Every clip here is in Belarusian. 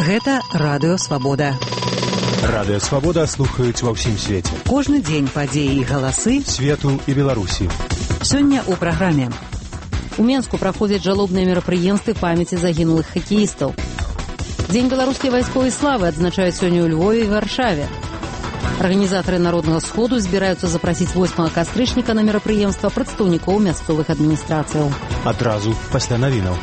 Гэта Радыё Свабода. Радыё Свабода слухаюць ва ўсім свеце. Кожны дзень падзеі і галасы свету і Беларусі. Сёння ў праграме. У Менску праходзяць жалобныя мерапрыемствы памяці загінулых хакеістаў. Дзень беларускай вайсковай славы адзначаюць сёння ў Львове і Варшаве. Арганізатары Народнага сходу збіраюцца запрасіць 8 кастрычніка на мерапрыемства прадстаўнікоў мясцовых адміністрацыяў. Адразу пасля навінаў.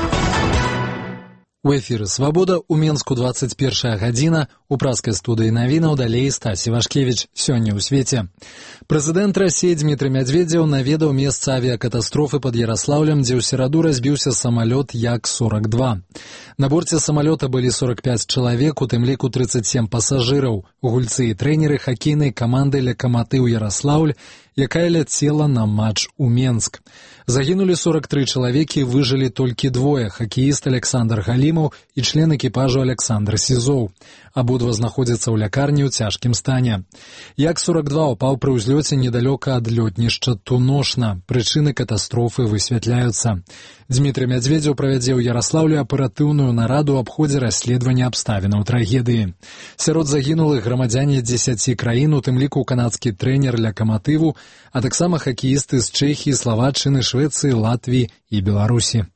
У эфіры «Свабода», у Менску 21 гадзіна, у праскай студыі навінаў далей Стасі Вашкевіч. Сёння ў свеце. Прэзідэнт Расіі Дмітрый Мядзведзеў наведаў месца авіякатастрофы пад Яраслаўлем, дзе ў сераду разбіўся самалёт Як-42. На борце самалёта былі 45 чалавек, у тым ліку 37 пасажыраў, гульцы і трэнеры хакейнай каманды «Лакаматыў Яраслаўль», якая ляцела на матч у Менск. Загінулі 43 чалавекі, выжылі толькі двое – хакеіст Александр Галімаў і член экіпажу Александр Сізоў. Абодва знаходзяцца ў лякарні ў цяжкім стане. Як-42 упаў пры ўзлёце недалёка ад лётнішча Туношна. Прычыны катастрофы высвятляюцца. Дмітрый Мядзведзеў правядзе ў Яраслаўлі аператыўную нараду аб ходзе расследавання абставінаў трагедыі. Сярод загінулых грамадзяне 10 краін, у тым ліку канадскі трэнер «Лакаматыву», а таксама хакеісты з Чэхіі, Славаччыны, Швецыі, Латвіі і Беларусі.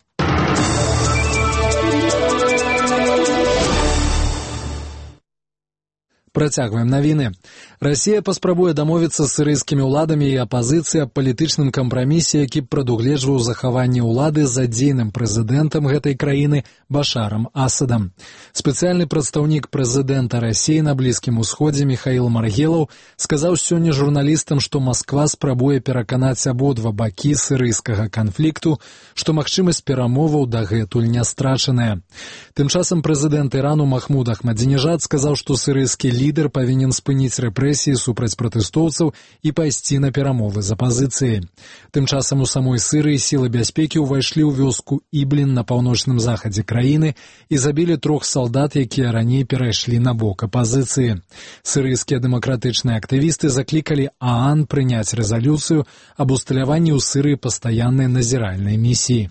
Працягваем навіны. Расія паспрабуе дамовіцца з сірыйскімі ўладамі і апазіцыяй аб палітычным кампрамісе, які прадугледжваў захаванне ўлады за дзейным прэзідэнтам гэтай краіны Башарам Асадам. Спецыяльны прадстаўнік прэзідэнта Расіі на Блізкім Усходзе Міхаіл Маргелаў сказаў сёння журналістам, што Масква спрабуе пераканаць абодва бакі сірыйскага канфлікту, што магчымасць перамоваў дагэтуль не страчаная. Тым часам прэзідэнт Ірану Махмуд Ахмадзінежад сказаў, што сірыйскі лідар павінен спыніць рэпрэсіі супраць пратэстоўцаў і пайсці на перамовы з апазіцыяй. Тым часам у самой Сірыі сілы бяспекі ўвайшлі ў вёску Іблін на паўночным захадзе краіны і забілі 3 салдат, якія раней перайшлі на бок апазіцыі. Сірыйскія дэмакратычныя актывісты заклікалі ААН прыняць рэзалюцыю аб усталяванні ў Сірыі пастаяннай назіральнай місіі.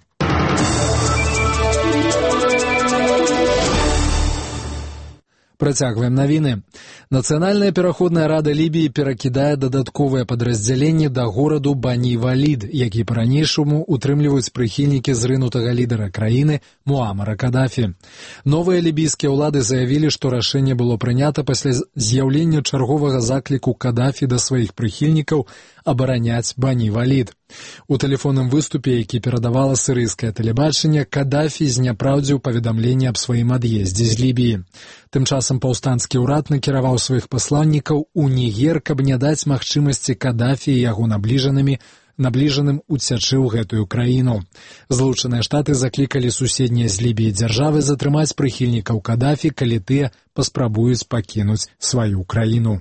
Працягваем навіны. Нацыянальная пераходная рада Лібіі перакідае дадатковыя падраздзяленні да гораду Бані-Валід, які па-ранейшаму утрымліваюць прыхільнікі зрынутага лідара краіны Муамара Кадафі. Новыя лібійскія ўлады заявілі, што рашэнне было прынята пасля з'яўлення чарговага закліку Кадафі да сваіх прыхільнікаў абараняць Бані-Валід. У тэлефонным выступе, які перадавала сірыйскае тэлебачанне, Кадафі зняпраўдзіў паведамленне аб сваім ад'ездзе з Лібіі. Тым часам паўстанскі ўрад накіраваў сваіх пасланнікаў у Нігер, каб не даць магчымасці Кадафі і яго набліжаным уцячы ў гэтую краіну. Злучаныя Штаты заклікалі суседнія з Лібіі дзяржавы затрымаць прыхільнікаў Кадафі, калі тыя паспрабуюць пакінуць сваю краіну.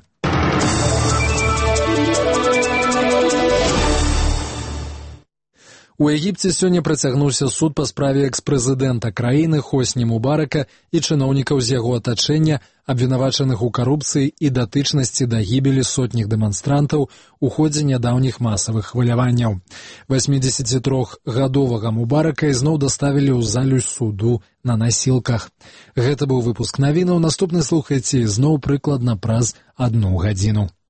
У Егіпце сёння працягнуўся суд па справе экс-прэзідэнта краіны Хосні Мубарака і чыноўнікаў з яго атачэння, абвінавачаных у карупцыі і датычнасці да гібелі сотнях дэманстрантаў у ходзе нядаўніх масавых хваляванняў. 83-гадовага Мубарака ізноў даставілі ў залю суду на насілках. Гэта быў выпуск навінаў. Наступны слухайце ізноў прыкладна праз 1 гадзіну.